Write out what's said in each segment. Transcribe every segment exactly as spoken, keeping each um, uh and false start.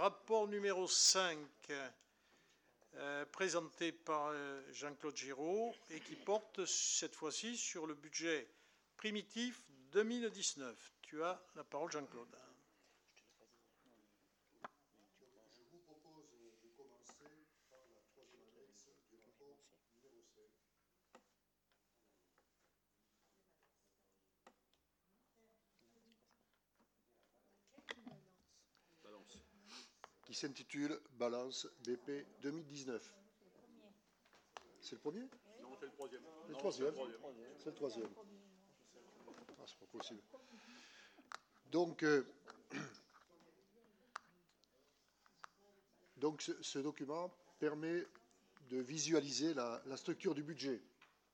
rapport numéro cinq, euh, présenté par euh, Jean-Claude Giraud et qui porte cette fois-ci sur le budget primitif deux mille dix-neuf. Tu as la parole, Jean-Claude. Qui s'intitule Balance B P deux mille dix-neuf. C'est le premier? Non, c'est le troisième. Le troisième. C'est le troisième. Ah, c'est pas possible. Donc, euh, donc ce, ce document permet de visualiser la, la structure du budget.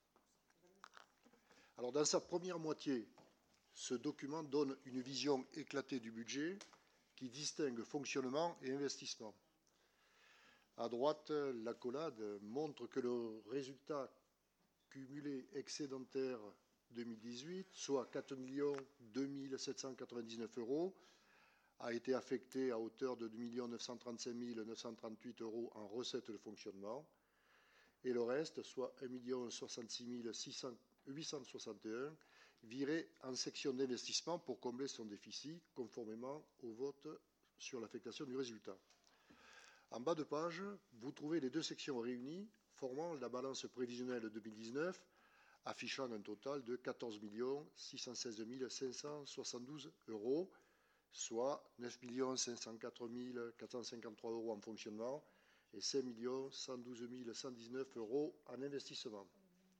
Alors, dans sa première moitié, ce document donne une vision éclatée du budget qui distingue fonctionnement et investissement. À droite, l'accolade montre que le résultat cumulé excédentaire deux mille dix-huit, soit quatre millions deux mille sept cent quatre-vingt-dix-neuf euros, a été affecté à hauteur de deux millions neuf cent trente-cinq mille neuf cent trente-huit euros en recettes de fonctionnement, et le reste, soit un million soixante-six mille huit cent soixante et un, viré en section d'investissement pour combler son déficit, conformément au vote sur l'affectation du résultat. En bas de page, vous trouvez les deux sections réunies, formant la balance prévisionnelle deux mille dix-neuf, affichant un total de quatorze millions six cent seize mille cinq cent soixante-douze euros, soit neuf millions cinq cent quatre mille quatre cent cinquante-trois euros en fonctionnement et cinq millions cent douze mille cent dix-neuf euros en investissement.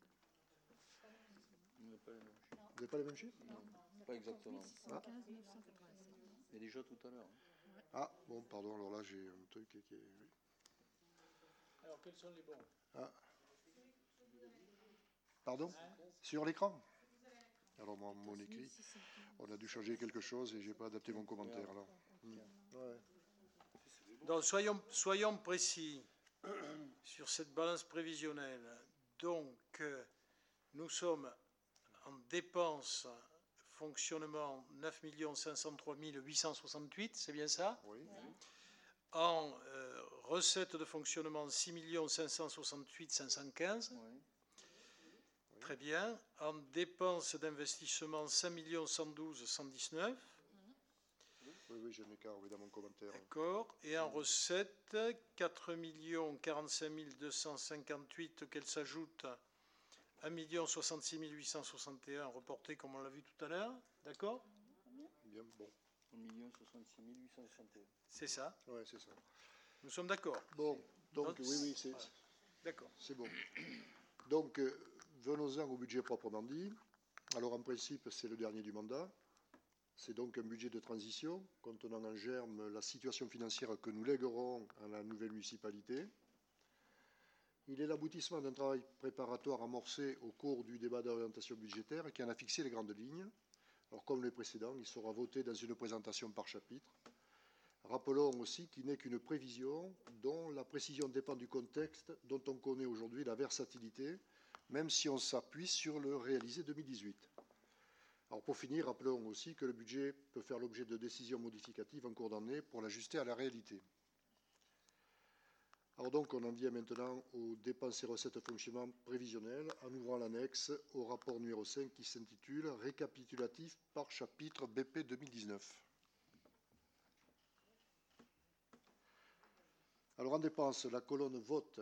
On n'a pas les mêmes chiffres. Vous n'avez pas les mêmes chiffres? Non, pas exactement. Ah. Il y a déjà tout à l'heure. Ah, bon, pardon, alors là, j'ai un truc qui est... Oui. Alors, quels sont les bons? Ah. Pardon? Sur l'écran? Alors, mon, mon écrit, on a dû changer quelque chose et je n'ai pas adapté mon commentaire. Alors. Mmh. Ouais. Donc, soyons, soyons précis sur cette balance prévisionnelle. Donc, euh, nous sommes en dépenses fonctionnement neuf millions cinq cent trois mille huit cent soixante-huit, c'est bien ça? Oui. En euh, recettes de fonctionnement six millions cinq cent soixante-huit mille cinq cent quinze. Oui. Très bien. En dépenses d'investissement cinq millions cent douze mille cent dix-neuf. Oui, oui, j'ai un écart oui, dans mon commentaire. D'accord. Et en recettes, quatre millions quarante-cinq mille deux cent cinquante-huit, auxquelles s'ajoute un million soixante-six mille huit cent soixante et un reporté comme on l'a vu tout à l'heure. D'accord? Bien, bon. un million soixante-six mille huit cent soixante et un. C'est ça. Oui, c'est ça. Nous sommes d'accord. Bon, donc, Donc, oui, oui, c'est voilà. D'accord. C'est bon. Donc, euh, venons-en au budget proprement dit. Alors, en principe, c'est le dernier du mandat. C'est donc un budget de transition, contenant en germe la situation financière que nous léguerons à la nouvelle municipalité. Il est l'aboutissement d'un travail préparatoire amorcé au cours du débat d'orientation budgétaire qui en a fixé les grandes lignes. Alors, comme les précédents, il sera voté dans une présentation par chapitre. Rappelons aussi qu'il n'est qu'une prévision dont la précision dépend du contexte dont on connaît aujourd'hui la versatilité, même si on s'appuie sur le réalisé deux mille dix-huit. Alors pour finir, rappelons aussi que le budget peut faire l'objet de décisions modificatives en cours d'année pour l'ajuster à la réalité. Alors donc on en vient maintenant aux dépenses et recettes de fonctionnement prévisionnelles en ouvrant l'annexe au rapport numéro cinq qui s'intitule « Récapitulatif par chapitre B P deux mille dix-neuf ». Alors en dépenses, la colonne vote.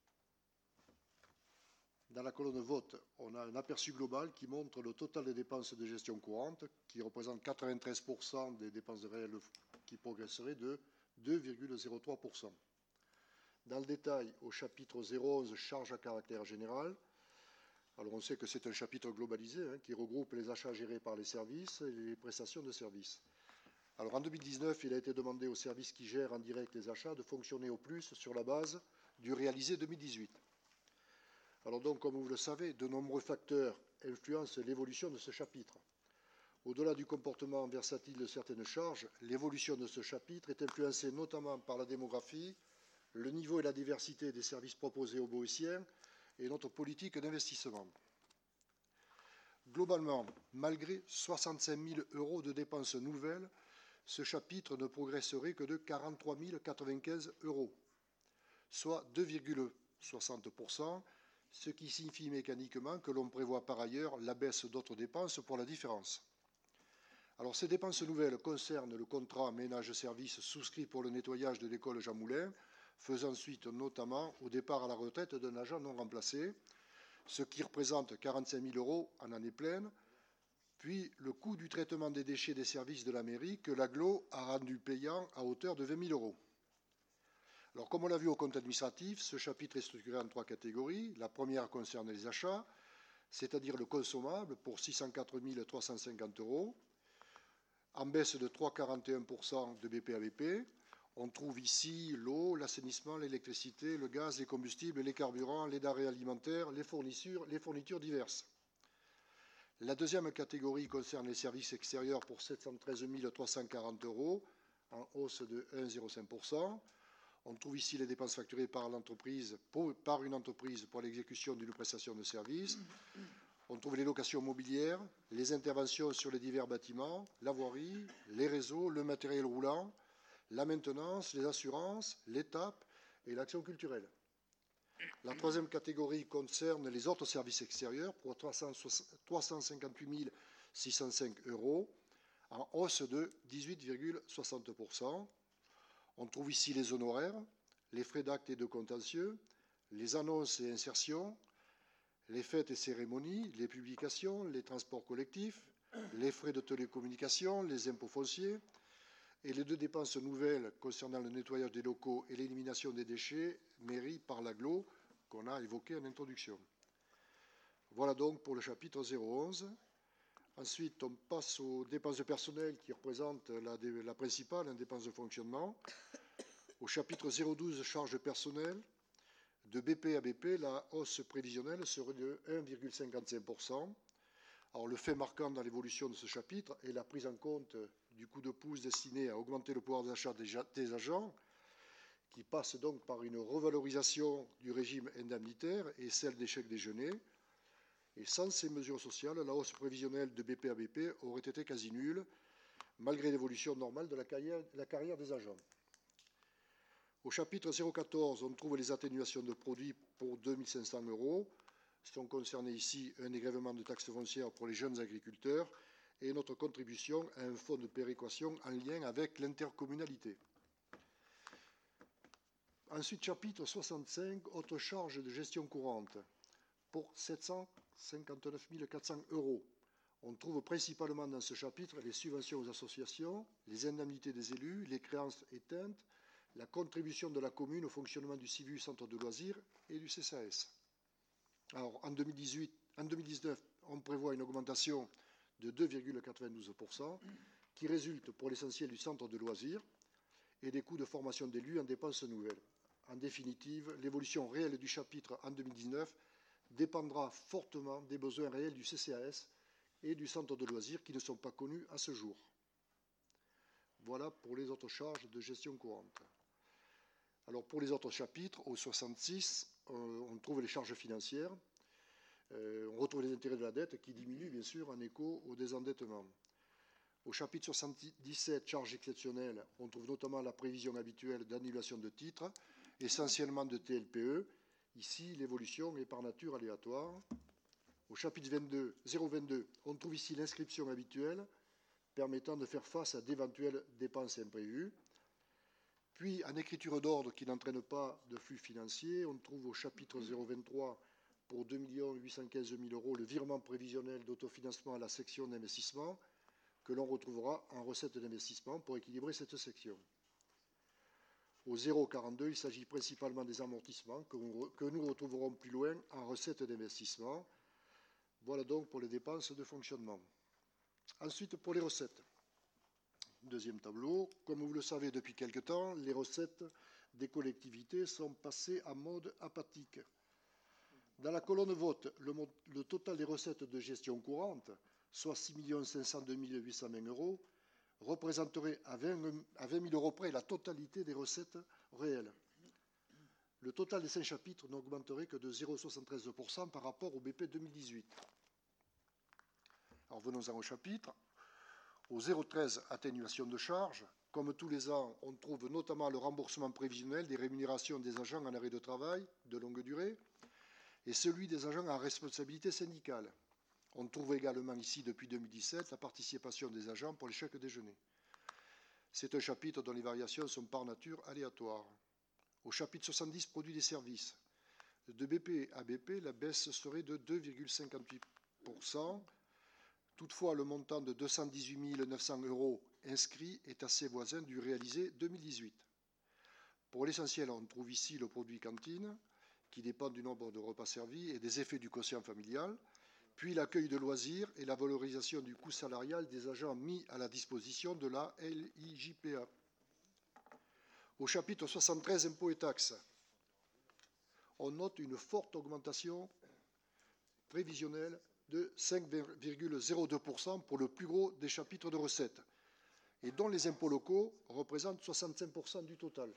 Dans la colonne vote, on a un aperçu global qui montre le total des dépenses de gestion courante, qui représente quatre-vingt-treize pour cent des dépenses réelles qui progresseraient de deux virgule zéro trois pour cent. Dans le détail, au chapitre zéro onze, charges à caractère général, alors on sait que c'est un chapitre globalisé hein, qui regroupe les achats gérés par les services et les prestations de services. Alors en deux mille dix-neuf, il a été demandé aux services qui gèrent en direct les achats de fonctionner au plus sur la base du réalisé deux mille dix-huit. Alors donc, comme vous le savez, de nombreux facteurs influencent l'évolution de ce chapitre. Au-delà du comportement versatile de certaines charges, l'évolution de ce chapitre est influencée notamment par la démographie, le niveau et la diversité des services proposés aux Boétiens et notre politique d'investissement. Globalement, malgré soixante-cinq mille euros de dépenses nouvelles ce chapitre ne progresserait que de quarante-trois mille quatre-vingt-quinze euros, soit deux virgule soixante pour cent, ce qui signifie mécaniquement que l'on prévoit par ailleurs la baisse d'autres dépenses pour la différence. Alors, ces dépenses nouvelles concernent le contrat ménage-service souscrit pour le nettoyage de l'école Jean Moulin, faisant suite notamment au départ à la retraite d'un agent non remplacé, ce qui représente quarante-cinq mille euros en année pleine, puis le coût du traitement des déchets des services de la mairie que l'Aglo a rendu payant à hauteur de vingt mille euros. Alors, comme on l'a vu au compte administratif, ce chapitre est structuré en trois catégories. La première concerne les achats, c'est-à-dire le consommable pour six cent quatre mille trois cent cinquante euros, en baisse de trois virgule quarante et un pour cent de B P A B P. On trouve ici l'eau, l'assainissement, l'électricité, le gaz, les combustibles, les carburants, les denrées alimentaires, les fournitures, les fournitures diverses. La deuxième catégorie concerne les services extérieurs pour sept cent treize mille trois cent quarante euros, en hausse de un virgule zéro cinq pour cent. On trouve ici les dépenses facturées par l'entreprise, par une entreprise pour l'exécution d'une prestation de service. On trouve les locations mobilières, les interventions sur les divers bâtiments, la voirie, les réseaux, le matériel roulant, la maintenance, les assurances, l'étape et l'action culturelle. La troisième catégorie concerne les autres services extérieurs pour trois cent cinquante-huit mille six cent cinq euros, en hausse de dix-huit virgule soixante pour cent. On trouve ici les honoraires, les frais d'actes et de contentieux, les annonces et insertions, les fêtes et cérémonies, les publications, les transports collectifs, les frais de télécommunication, les impôts fonciers et les deux dépenses nouvelles concernant le nettoyage des locaux et l'élimination des déchets mairie par l'Aglo qu'on a évoqué en introduction. Voilà donc pour le chapitre zéro onze. Ensuite, on passe aux dépenses de personnel qui représentent la, la principale, une dépense de fonctionnement. Au chapitre zéro douze, charges personnelles, de B P à B P, la hausse prévisionnelle serait de un virgule cinquante-cinq pour cent. Alors, le fait marquant dans l'évolution de ce chapitre est la prise en compte du coup de pouce destiné à augmenter le pouvoir d'achat des agents, qui passe donc par une revalorisation du régime indemnitaire et celle des chèques déjeuner. Et sans ces mesures sociales, la hausse prévisionnelle de B P à B P aurait été quasi nulle, malgré l'évolution normale de la carrière, la carrière des agents. Au chapitre zéro quatorze, on trouve les atténuations de produits pour deux mille cinq cents euros. Sont concernés ici un dégrèvement de taxes foncières pour les jeunes agriculteurs et notre contribution à un fonds de péréquation en lien avec l'intercommunalité. Ensuite, chapitre soixante-cinq, autres charges de gestion courante pour sept cent cinquante-neuf mille quatre cents euros. On trouve principalement dans ce chapitre les subventions aux associations, les indemnités des élus, les créances éteintes, la contribution de la commune au fonctionnement du C I V U Centre de loisirs et du C C A S. Alors, en deux mille dix-huit, en deux mille dix-neuf, on prévoit une augmentation de deux virgule quatre-vingt-douze pour cent qui résulte pour l'essentiel du centre de loisirs et des coûts de formation d'élus en dépenses nouvelles. En définitive, l'évolution réelle du chapitre en deux mille dix-neuf dépendra fortement des besoins réels du C C A S et du centre de loisirs qui ne sont pas connus à ce jour. Voilà pour les autres charges de gestion courante. Alors pour les autres chapitres, au soixante-six, euh, on trouve les charges financières. Euh, on retrouve les intérêts de la dette qui diminuent bien sûr en écho au désendettement. Au chapitre soixante-dix-sept, charges exceptionnelles, on trouve notamment la prévision habituelle d'annulation de titres, essentiellement de T L P E. Ici, l'évolution est par nature aléatoire. Au chapitre vingt-deux, zéro vingt-deux, on trouve ici l'inscription habituelle permettant de faire face à d'éventuelles dépenses imprévues. Puis, en écriture d'ordre qui n'entraîne pas de flux financier, on trouve au chapitre zéro vingt-trois, pour deux millions huit cent quinze mille euros, le virement prévisionnel d'autofinancement à la section d'investissement, que l'on retrouvera en recette d'investissement pour équilibrer cette section. Au zéro quarante-deux, il s'agit principalement des amortissements que nous retrouverons plus loin en recette d'investissement. Voilà donc pour les dépenses de fonctionnement. Ensuite, pour les recettes. Deuxième tableau. Comme vous le savez depuis quelque temps, les recettes des collectivités sont passées en mode apathique. Dans la colonne vote, le, le total des recettes de gestion courante, soit six millions cinq cent deux mille huit cent vingt euros, représenterait à vingt mille euros près la totalité des recettes réelles. Le total des cinq chapitres n'augmenterait que de zéro virgule soixante-treize pour cent par rapport au B P deux mille dix-huit. Alors venons-en au chapitre. Au zéro treize, atténuation de charges. Comme tous les ans, on trouve notamment le remboursement prévisionnel des rémunérations des agents en arrêt de travail de longue durée et celui des agents en responsabilité syndicale. On trouve également ici, depuis deux mille dix-sept, la participation des agents pour les chèques déjeuner. C'est un chapitre dont les variations sont par nature aléatoires. Au chapitre soixante-dix, produits des services. De B P à B P, la baisse serait de deux virgule cinquante-huit pour cent. Toutefois, le montant de deux cent dix-huit mille neuf cents euros inscrit est assez voisin du réalisé deux mille dix-huit. Pour l'essentiel, on trouve ici le produit cantine, qui dépend du nombre de repas servis et des effets du quotient familial, puis l'accueil de loisirs et la valorisation du coût salarial des agents mis à la disposition de la L I J P A. Au chapitre soixante-treize, impôts et taxes, on note une forte augmentation prévisionnelle de cinq virgule zéro deux pour cent pour le plus gros des chapitres de recettes, et dont les impôts locaux représentent soixante-cinq pour cent du total.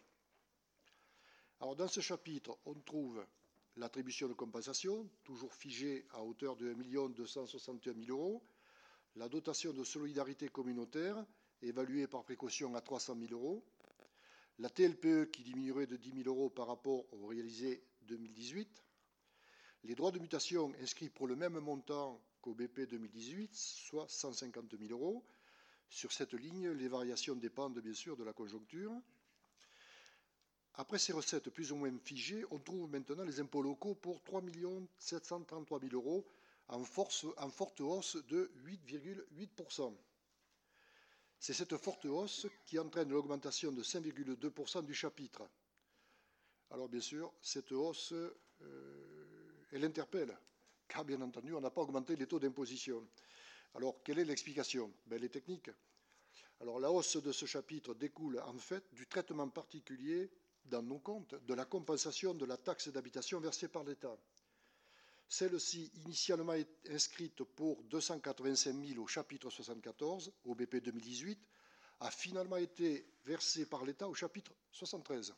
Alors, dans ce chapitre, on trouve l'attribution de compensation, toujours figée à hauteur de un million deux cent soixante et un mille euros, la dotation de solidarité communautaire, évaluée par précaution à trois cent mille euros, la T L P E qui diminuerait de dix mille euros par rapport au réalisé deux mille dix-huit, les droits de mutation inscrits pour le même montant qu'au B P deux mille dix-huit, soit cent cinquante mille euros. Sur cette ligne, les variations dépendent bien sûr de la conjoncture. Après ces recettes plus ou moins figées, on trouve maintenant les impôts locaux pour trois millions sept cent trente-trois mille euros en, force, en forte hausse de huit virgule huit pour cent. C'est cette forte hausse qui entraîne l'augmentation de cinq virgule deux pour cent du chapitre. Alors bien sûr, cette hausse, euh, elle interpelle, car bien entendu, on n'a pas augmenté les taux d'imposition. Alors, quelle est l'explication? Ben, elle est technique. Alors, la hausse de ce chapitre découle en fait du traitement particulier dans nos comptes de la compensation de la taxe d'habitation versée par l'État. Celle-ci, initialement inscrite pour deux cent quatre-vingt-cinq mille au chapitre soixante-quatorze, au B P deux mille dix-huit, a finalement été versée par l'État au chapitre soixante-treize.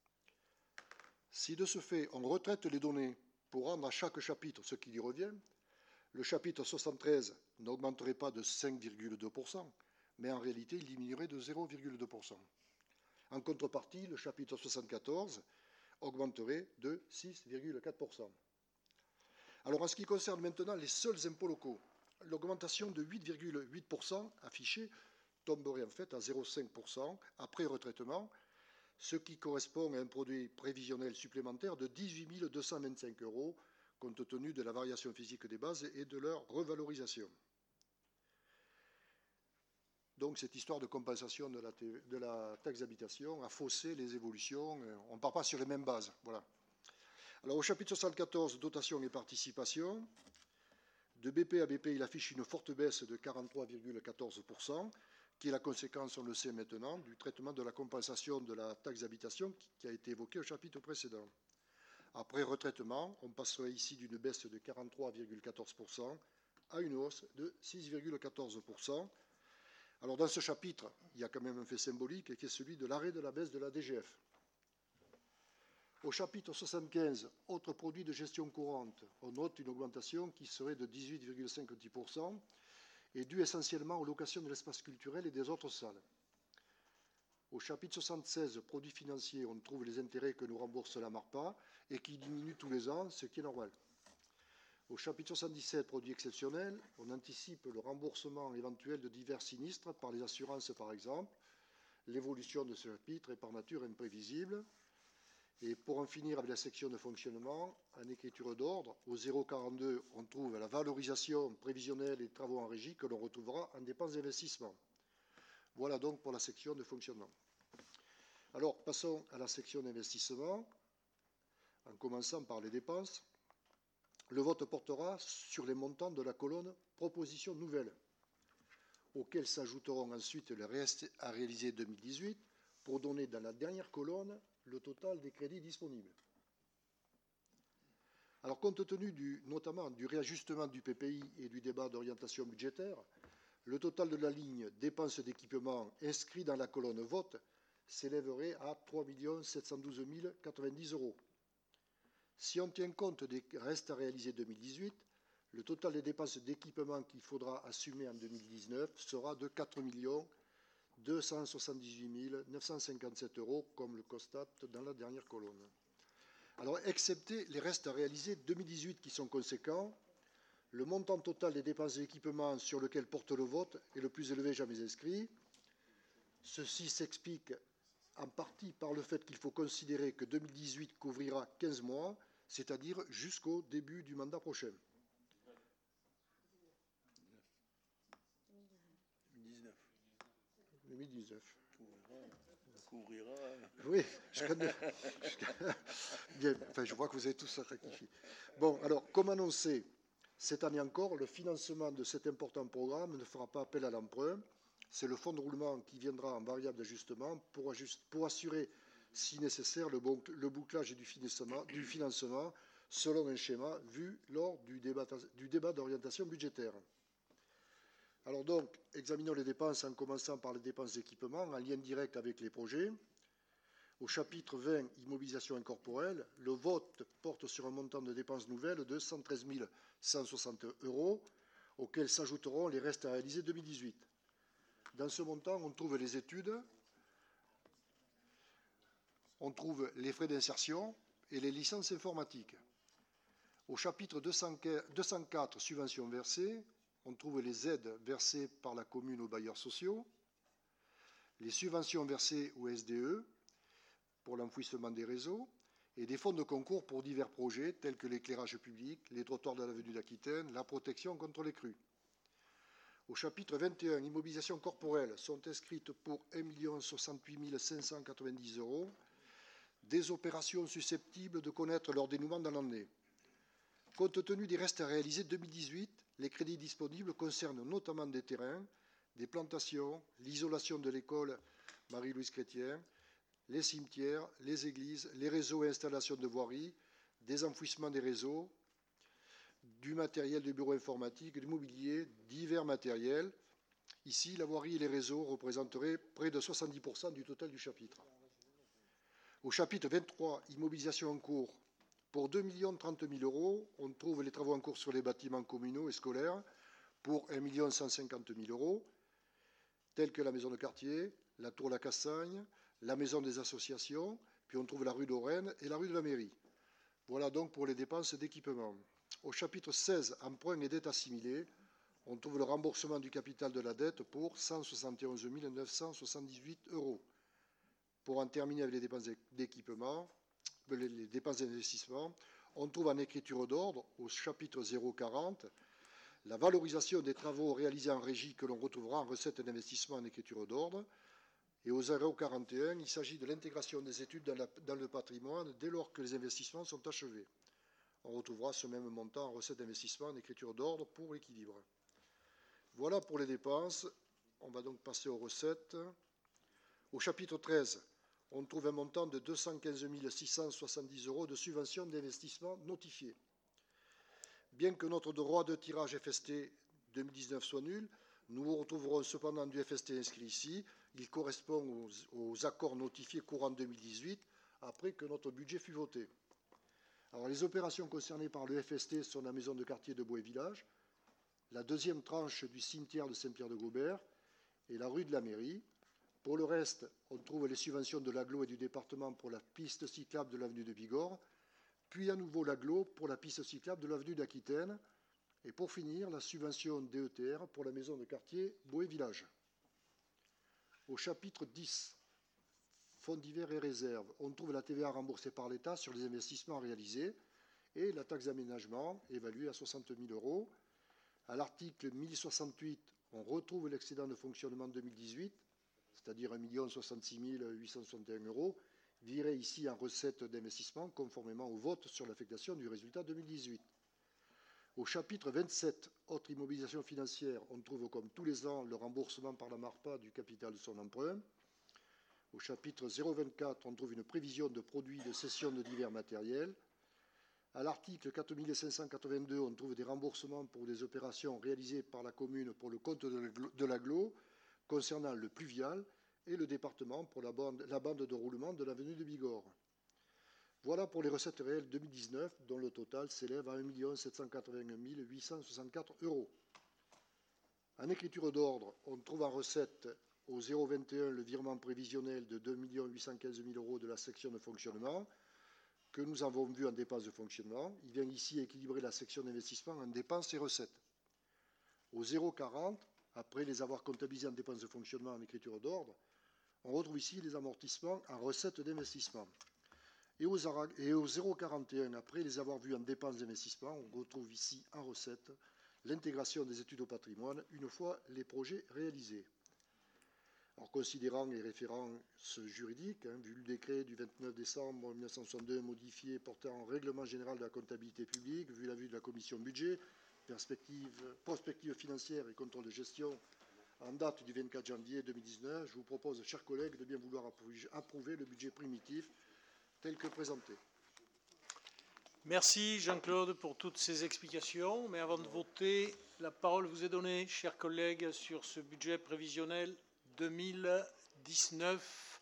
Si de ce fait, on retraite les données pour rendre à chaque chapitre ce qui lui revient, le chapitre soixante-treize n'augmenterait pas de cinq virgule deux pour cent, mais en réalité, il diminuerait de zéro virgule deux pour cent. En contrepartie, le chapitre soixante-quatorze augmenterait de six virgule quatre pour cent. Alors, en ce qui concerne maintenant les seuls impôts locaux, l'augmentation de huit virgule huit pour cent affichée tomberait en fait à zéro virgule cinq pour cent après retraitement, ce qui correspond à un produit prévisionnel supplémentaire de dix-huit mille deux cent vingt-cinq euros, compte tenu de la variation physique des bases et de leur revalorisation. Donc, cette histoire de compensation de la, de la taxe d'habitation a faussé les évolutions. On ne part pas sur les mêmes bases. Voilà. Alors, au chapitre soixante-quatorze, dotation et participation, de B P à B P, il affiche une forte baisse de quarante-trois virgule quatorze pour cent, qui est la conséquence, on le sait maintenant, du traitement de la compensation de la taxe d'habitation qui a été évoqué au chapitre précédent. Après retraitement, on passerait ici d'une baisse de quarante-trois virgule quatorze pour cent à une hausse de six virgule quatorze pour cent. Alors, dans ce chapitre, il y a quand même un fait symbolique qui est celui de l'arrêt de la baisse de la D G F. Au chapitre soixante-quinze, autres produits de gestion courante, on note une augmentation qui serait de dix-huit virgule cinquante-dix pour cent et due essentiellement aux locations de l'espace culturel et des autres salles. Au chapitre soixante-seize, produits financiers, on trouve les intérêts que nous rembourse la MARPA et qui diminuent tous les ans, ce qui est normal. Au chapitre soixante-dix-sept, produits exceptionnels, on anticipe le remboursement éventuel de divers sinistres par les assurances, par exemple. L'évolution de ce chapitre est par nature imprévisible. Et pour en finir avec la section de fonctionnement, en écriture d'ordre, au zéro virgule quarante-deux, on trouve la valorisation prévisionnelle et travaux en régie que l'on retrouvera en dépenses d'investissement. Voilà donc pour la section de fonctionnement. Alors, passons à la section d'investissement, en commençant par les dépenses. Le vote portera sur les montants de la colonne « Propositions nouvelles », auxquels s'ajouteront ensuite les restes à réaliser deux mille dix-huit, pour donner dans la dernière colonne le total des crédits disponibles. Alors, compte tenu du, notamment du réajustement du P P I et du débat d'orientation budgétaire, le total de la ligne dépenses d'équipement inscrit dans la colonne vote s'élèverait à trois millions sept cent douze mille quatre-vingt-dix euros. Si on tient compte des restes à réaliser deux mille dix-huit, le total des dépenses d'équipement qu'il faudra assumer en deux mille dix-neuf sera de quatre millions deux cent soixante-dix-huit mille neuf cent cinquante-sept euros, comme le constate dans la dernière colonne. Alors, excepté les restes à réaliser deux mille dix-huit qui sont conséquents, le montant total des dépenses d'équipement sur lequel porte le vote est le plus élevé jamais inscrit. Ceci s'explique en partie par le fait qu'il faut considérer que deux mille dix-huit couvrira quinze mois, c'est-à-dire jusqu'au début du mandat prochain. deux mille dix-neuf. Couvrira. Oui, je, connais, je, bien, enfin, je vois que vous avez tous rectifié. Bon, alors, comme annoncé, cette année encore, le financement de cet important programme ne fera pas appel à l'emprunt. C'est le fonds de roulement qui viendra en variable d'ajustement pour, ajust, pour assurer, si nécessaire, le, bon, le bouclage du financement, du financement selon un schéma vu lors du débat, du débat d'orientation budgétaire. Alors donc, examinons les dépenses en commençant par les dépenses d'équipement en lien direct avec les projets. Au chapitre vingt, immobilisation incorporelle, le vote porte sur un montant de dépenses nouvelles de cent treize mille cent soixante euros, auxquels s'ajouteront les restes à réaliser deux mille dix-huit. Dans ce montant, on trouve les études, on trouve les frais d'insertion et les licences informatiques. Au chapitre deux cent quatre, subventions versées, on trouve les aides versées par la commune aux bailleurs sociaux, les subventions versées au S D E pour l'enfouissement des réseaux et des fonds de concours pour divers projets tels que l'éclairage public, les trottoirs de l'avenue d'Aquitaine, la protection contre les crues. Au chapitre vingt et un, immobilisation corporelle, sont inscrites pour un million soixante-huit mille cinq cent quatre-vingt-dix euros des opérations susceptibles de connaître leur dénouement dans l'année. Compte tenu des restes à réaliser deux mille dix-huit, les crédits disponibles concernent notamment des terrains, des plantations, l'isolation de l'école Marie-Louise Chrétien, les cimetières, les églises, les réseaux et installations de voirie, des enfouissements des réseaux, du matériel de bureau informatique, du mobilier, divers matériels. Ici, la voirie et les réseaux représenteraient près de soixante-dix pour cent du total du chapitre. Au chapitre vingt-trois, immobilisation en cours, pour deux millions trente mille euros, on trouve les travaux en cours sur les bâtiments communaux et scolaires pour un million cent cinquante mille euros, tels que la maison de quartier, la tour La Cassagne, la maison des associations, puis on trouve la rue d'Orennes et la rue de la mairie. Voilà donc pour les dépenses d'équipement. Au chapitre seize, emprunts et dettes assimilées, on trouve le remboursement du capital de la dette pour cent soixante et onze mille neuf cent soixante-dix-huit euros. Pour en terminer avec les dépenses d'équipement, les dépenses d'investissement, on trouve en écriture d'ordre, au chapitre zéro quarante, la valorisation des travaux réalisés en régie que l'on retrouvera en recettes d'investissement en écriture d'ordre. Et au zéro quarante et un, il s'agit de l'intégration des études dans, la, dans le patrimoine dès lors que les investissements sont achevés. On retrouvera ce même montant en recettes d'investissement en écriture d'ordre pour l'équilibre. Voilà pour les dépenses. On va donc passer aux recettes. Au chapitre treize, on trouve un montant de deux cent quinze mille six cent soixante-dix euros de subventions d'investissement notifiées. Bien que notre droit de tirage F S T deux mille dix-neuf soit nul, nous retrouverons cependant du F S T inscrit ici. Il correspond aux, aux accords notifiés courant deux mille dix-huit, après que notre budget fut voté. Alors, les opérations concernées par le F S T sont la maison de quartier de Bois-et-Village, la deuxième tranche du cimetière de Saint-Pierre-de-Gaubert et la rue de la mairie. Pour le reste, on trouve les subventions de l'A G L O et du département pour la piste cyclable de l'avenue de Bigorre, puis à nouveau l'A G L O pour la piste cyclable de l'avenue d'Aquitaine, et pour finir, la subvention D E T R pour la maison de quartier Bois-et-Village. Au chapitre dix, fonds divers et réserves, on trouve la T V A remboursée par l'État sur les investissements réalisés et la taxe d'aménagement évaluée à soixante mille euros. À l'article mille soixante-huit, on retrouve l'excédent de fonctionnement deux mille dix-huit, c'est-à-dire un million soixante-six mille huit cent soixante et un euros, viré ici en recettes d'investissement conformément au vote sur l'affectation du résultat deux mille dix-huit. Au chapitre vingt-sept, autre immobilisation financière, on trouve comme tous les ans le remboursement par la MARPA du capital de son emprunt. Au chapitre zéro vingt-quatre, on trouve une prévision de produits de cession de divers matériels. À l'article quatre mille cinq cent quatre-vingt-deux, on trouve des remboursements pour des opérations réalisées par la commune pour le compte de l'A G L O concernant le pluvial et le département pour la bande, la bande de roulement de l'avenue de Bigorre. Voilà pour les recettes réelles deux mille dix-neuf, dont le total s'élève à un million sept cent quatre-vingt-un mille huit cent soixante-quatre euros. En écriture d'ordre, on trouve en recette au zéro vingt et un le virement prévisionnel de deux millions huit cent quinze mille euros de la section de fonctionnement, que nous avons vu en dépenses de fonctionnement. Il vient ici équilibrer la section d'investissement en dépenses et recettes. Au zéro quarante, après les avoir comptabilisés en dépenses de fonctionnement en écriture d'ordre, on retrouve ici les amortissements en recettes d'investissement. Et au zéro quarante et un, après les avoir vus en dépenses d'investissement, on retrouve ici en recettes l'intégration des études au patrimoine une fois les projets réalisés. Alors, considérant les références juridiques, hein, vu le décret du vingt-neuf décembre mille neuf cent soixante-deux modifié portant en règlement général de la comptabilité publique, vu l'avis de la commission budget, perspective, prospective financière et contrôle de gestion en date du vingt-quatre janvier deux mille dix-neuf, je vous propose, chers collègues, de bien vouloir approuver le budget primitif tel que présenté. Merci Jean-Claude pour toutes ces explications. Mais avant de voter, la parole vous est donnée, chers collègues, sur ce budget prévisionnel deux mille dix-neuf.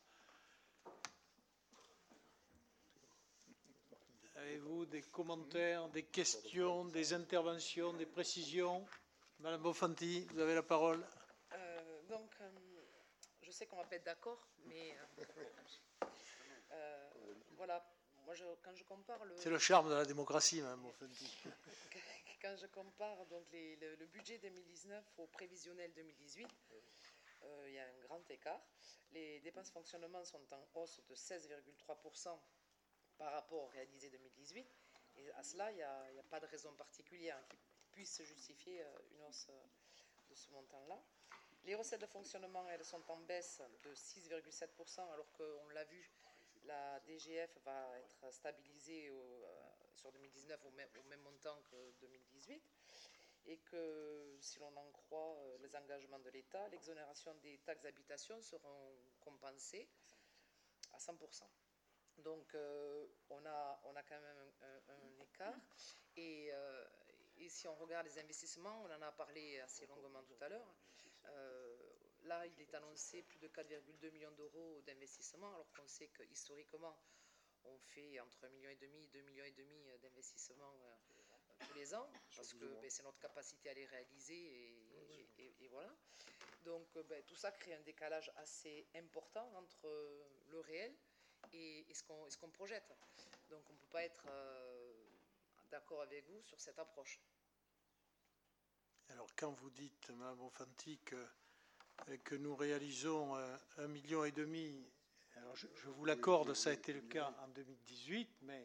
Avez-vous des commentaires, des questions, des interventions, des précisions? Madame Bonfanti, vous avez la parole. Euh, donc, euh, je sais qu'on va pas être d'accord, mais euh, euh, voilà. Moi, je, quand je compare le... C'est le charme de la démocratie, Madame Bonfanti. Quand je compare donc les, le, le budget deux mille dix-neuf au prévisionnel deux mille dix-huit, euh, il y a un grand écart. Les dépenses de fonctionnement sont en hausse de seize virgule trois pour cent par rapport au réalisé deux mille dix-huit. Et à cela, il n'y a, a pas de raison particulière qui puisse justifier une hausse de ce montant-là. Les recettes de fonctionnement, elles sont en baisse de six virgule sept pour cent, alors qu'on l'a vu, la D G F va être stabilisée au, euh, sur deux mille dix-neuf au même, au même montant que deux mille dix-huit. Et que, si l'on en croit euh, les engagements de l'État, l'exonération des taxes d'habitation seront compensées à cent pour cent. Donc, euh, on, a, on a quand même un, un, un écart. Et, euh, et si on regarde les investissements, on en a parlé assez longuement tout à l'heure. Euh, là, il est annoncé plus de quatre virgule deux millions d'euros d'investissement, alors qu'on sait que historiquement, on fait entre un million et demi et deux millions et demi d'investissements euh, tous les ans, parce que ben, c'est notre capacité à les réaliser, et, et, et, et voilà. Donc, ben, tout ça crée un décalage assez important entre le réel et, et ce qu'on ce qu'on projette. Donc, on ne peut pas être euh, d'accord avec vous sur cette approche. Alors, quand vous dites, Mme Bonfanti, que, que nous réalisons un million et demi, alors je, je vous l'accorde, ça a été le cas en deux mille dix-huit, mais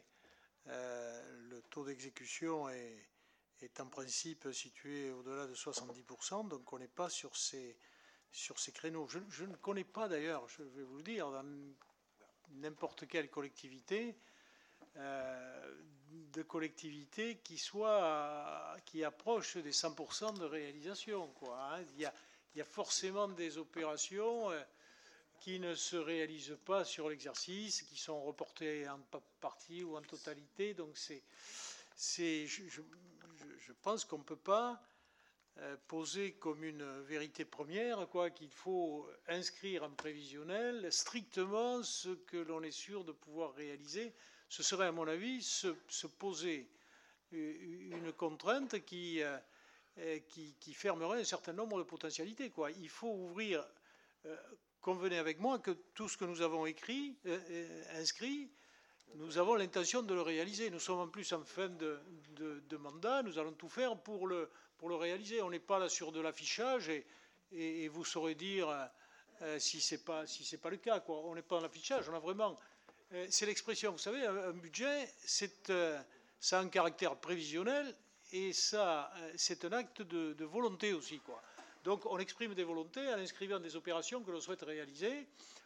euh, le taux d'exécution est, est en principe situé au-delà de soixante-dix pour cent, donc on n'est pas sur ces, sur ces créneaux. Je, je ne connais pas d'ailleurs, je vais vous le dire, dans n'importe quelle collectivité, euh, de collectivités qui soit qui approchent des cent pour cent de réalisation, quoi, hein. Il y a, il y a forcément des opérations euh, qui ne se réalisent pas sur l'exercice, qui sont reportées en partie ou en totalité. Donc c'est, c'est, je, je, je pense qu'on ne peut pas euh, poser comme une vérité première, quoi, qu'il faut inscrire en prévisionnel strictement ce que l'on est sûr de pouvoir réaliser. Ce serait, à mon avis, se, se poser une contrainte qui, euh, qui, qui fermerait un certain nombre de potentialités, quoi. Il faut ouvrir, euh, convenez avec moi, que tout ce que nous avons écrit, euh, inscrit, nous avons l'intention de le réaliser. Nous sommes en plus en fin de, de, de mandat, nous allons tout faire pour le, pour le réaliser. On n'est pas là sur de l'affichage, et, et, et vous saurez dire euh, si ce n'est pas, si c'est pas le cas, quoi. On n'est pas dans l'affichage, on a vraiment... C'est l'expression, vous savez, un budget, c'est, euh, ça a un caractère prévisionnel, et ça, c'est un acte de, de volonté aussi, quoi. Donc on exprime des volontés en inscrivant des opérations que l'on souhaite réaliser.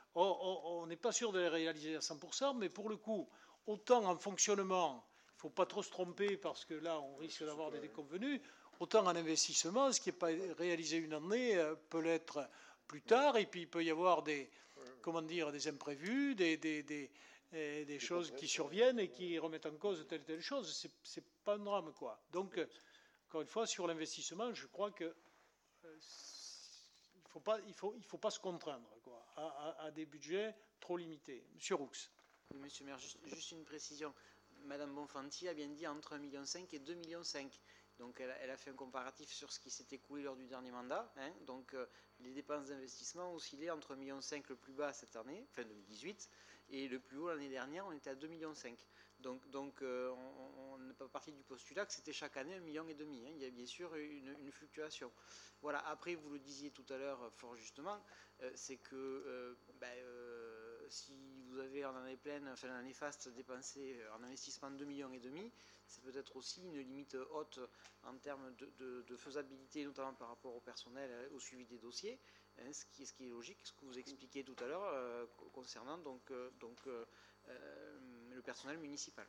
On n'est pas sûr de les réaliser à cent pour cent, mais pour le coup, autant en fonctionnement, il ne faut pas trop se tromper parce que là, on risque d'avoir des déconvenus, autant en investissement, ce qui n'est pas réalisé une année peut l'être plus tard, et puis il peut y avoir des, comment dire, des imprévus, des... des, des Et des choses qui surviennent et qui remettent en cause telle ou telle chose. Ce n'est pas un drame, quoi. Donc, encore une fois, sur l'investissement, je crois que euh, il ne faut pas, il faut, il faut pas se contraindre, quoi, à, à, à des budgets trop limités. Monsieur Roux. Oui, monsieur le maire, juste, juste une précision. Madame Bonfanti a bien dit entre un virgule cinq million et deux virgule cinq millions. Donc elle, elle a fait un comparatif sur ce qui s'est écoulé lors du dernier mandat. Hein. Donc euh, les dépenses d'investissement oscillaient entre un virgule cinq million le plus bas cette année, fin deux mille dix-huit, et le plus haut l'année dernière, on était à deux virgule cinq millions. Donc, donc euh, on n'est pas parti du postulat que c'était chaque année un million et demi. Hein. Il y a bien sûr une, une fluctuation. Voilà. Après, vous le disiez tout à l'heure fort justement, euh, c'est que euh, ben, euh, si vous avez en année pleine, enfin en année faste, dépensé en investissement deux millions et demi, c'est peut-être aussi une limite haute en termes de, de, de faisabilité, notamment par rapport au personnel, au suivi des dossiers, hein, ce, qui, ce qui est logique, ce que vous expliquiez tout à l'heure euh, concernant donc, euh, donc euh, euh, le personnel municipal.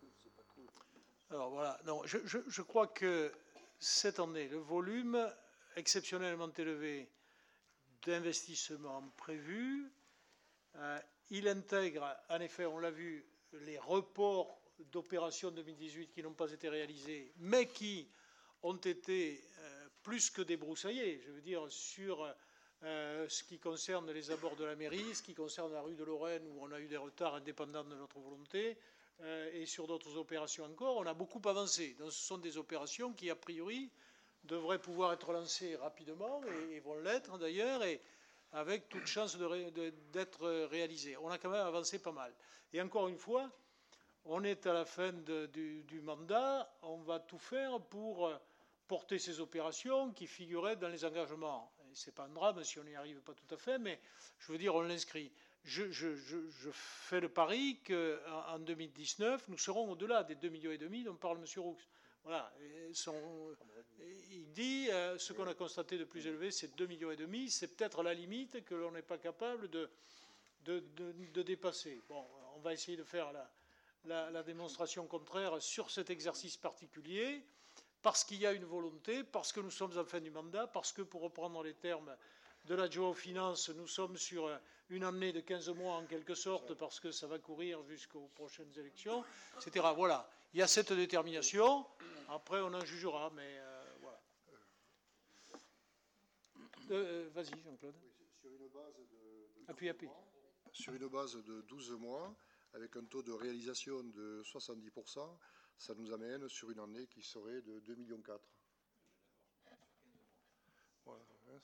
Alors voilà, non, je, je, je crois que cette année, le volume exceptionnellement élevé d'investissements prévus, euh, il intègre, en effet, on l'a vu, les reports d'opérations deux mille dix-huit qui n'ont pas été réalisés, mais qui ont été euh, plus que débroussaillés, je veux dire, sur euh, ce qui concerne les abords de la mairie, ce qui concerne la rue de Lorraine, où on a eu des retards indépendants de notre volonté, euh, et sur d'autres opérations encore, on a beaucoup avancé. Donc ce sont des opérations qui, a priori, devraient pouvoir être lancées rapidement, et, et vont l'être d'ailleurs, et avec toute chance de, de, d'être réalisées. On a quand même avancé pas mal. Et encore une fois, on est à la fin de, du, du mandat, on va tout faire pour porter ces opérations qui figuraient dans les engagements. Ce n'est pas un drame si on n'y arrive pas tout à fait, mais je veux dire, on l'inscrit. Je, je, je, je fais le pari qu'en deux mille dix-neuf, nous serons au-delà des deux millions et demi dont parle M. Roux. Voilà. Son, il dit euh, ce qu'on a constaté de plus élevé, c'est deux millions et demi. C'est peut-être la limite que l'on n'est pas capable de, de, de, de dépasser. Bon, on va essayer de faire la, la, la démonstration contraire sur cet exercice particulier, parce qu'il y a une volonté, parce que nous sommes en fin du mandat, parce que, pour reprendre les termes de l'adjoint aux finances, nous sommes sur une année de quinze mois en quelque sorte, parce que ça va courir jusqu'aux prochaines élections, et cetera. Voilà, il y a cette détermination. Après, on en jugera, mais euh, voilà. Euh, Vas-y, Jean-Claude. Sur une base de, de appui, appui. mois, sur une base de douze mois, avec un taux de réalisation de soixante-dix pour cent, ça nous amène sur une année qui serait de deux virgule quatre millions. Voilà.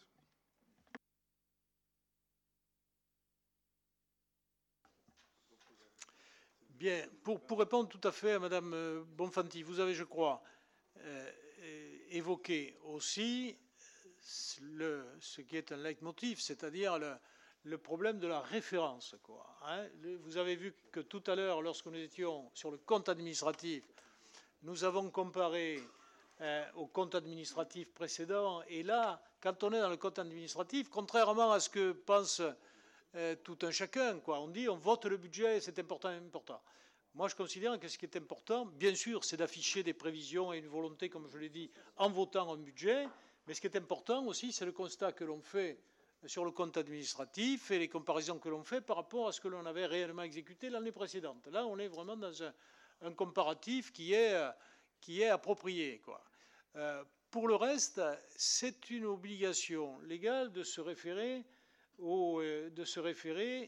Bien, pour, pour répondre tout à fait à Madame Bonfanti, vous avez, je crois, euh, évoqué aussi le, ce qui est un leitmotiv, c'est-à-dire le, le problème de la référence, quoi, hein. Vous avez vu que tout à l'heure, lorsque nous étions sur le compte administratif, nous avons comparé euh, au compte administratif précédent. Et là, quand on est dans le compte administratif, contrairement à ce que pense euh, tout un chacun, quoi, on dit on vote le budget, c'est important, important. Moi, je considère que ce qui est important, bien sûr, c'est d'afficher des prévisions et une volonté, comme je l'ai dit, en votant un budget. Mais ce qui est important aussi, c'est le constat que l'on fait sur le compte administratif et les comparaisons que l'on fait par rapport à ce que l'on avait réellement exécuté l'année précédente. Là, on est vraiment dans un, un comparatif qui est, qui est approprié, quoi. Euh, pour le reste, c'est une obligation légale de se référer, au, de se référer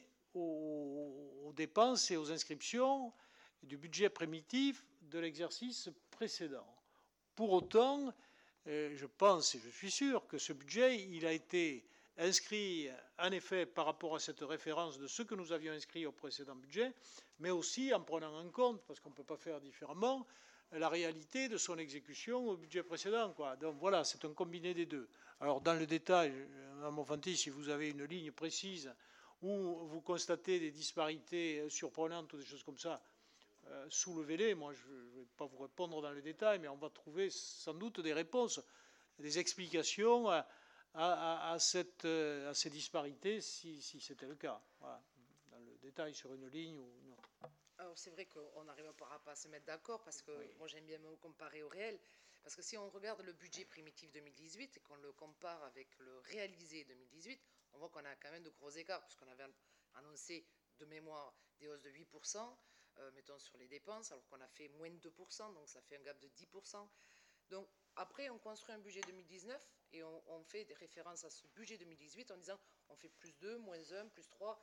aux, aux dépenses et aux inscriptions du budget primitif de l'exercice précédent. Pour autant, je pense et je suis sûr que ce budget, il a été inscrit en effet par rapport à cette référence de ce que nous avions inscrit au précédent budget, mais aussi en prenant en compte, parce qu'on ne peut pas faire différemment, la réalité de son exécution au budget précédent, quoi. Donc voilà, c'est un combiné des deux. Alors dans le détail, Mme Bonfanti, si vous avez une ligne précise où vous constatez des disparités surprenantes ou des choses comme ça, euh, soulevez-les. Moi, je ne vais pas vous répondre dans le détail, mais on va trouver sans doute des réponses, des explications à, à, à, cette, à ces disparités, si, si c'était le cas. Voilà. Dans le détail, sur une ligne ou une autre. Alors c'est vrai qu'on n'arrivera pas à se mettre d'accord, parce que oui. Moi j'aime bien me comparer au réel, parce que si on regarde le budget primitif deux mille dix-huit et qu'on le compare avec le réalisé deux mille dix-huit, on voit qu'on a quand même de gros écarts, puisqu'on avait annoncé de mémoire des hausses de huit pour cent, euh, mettons sur les dépenses, alors qu'on a fait moins de deux pour cent, donc ça fait un gap de dix pour cent. Donc après on construit un budget deux mille dix-neuf et on, on fait des références à ce budget deux mille dix-huit en disant on fait plus deux, moins un, plus trois.